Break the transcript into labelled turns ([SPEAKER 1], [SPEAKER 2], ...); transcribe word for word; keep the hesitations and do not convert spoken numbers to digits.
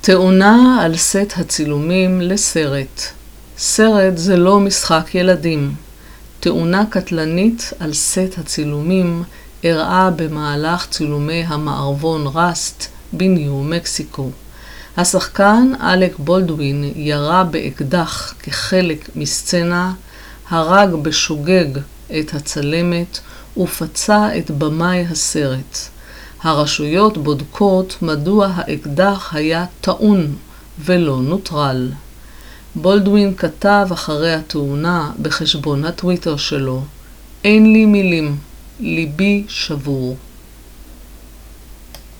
[SPEAKER 1] תאונה על סט הצילומים לסרט. סרט זה לא משחק ילדים. תאונה קטלנית על סט הצילומים אירעה במהלך צילומי המערבון ראסט בניו מקסיקו. השחקן אלק בולדווין ירה באקדח כחלק מסצנה, הרג בשוגג את הצלמת ופצע את במאי הסרט. הרשויות בודקות מדוע האקדח היה טעון ולא נוטרל. בולדווין כתב אחרי התאונה בחשבון הטוויטר שלו, אין לי מילים, ליבי שבור.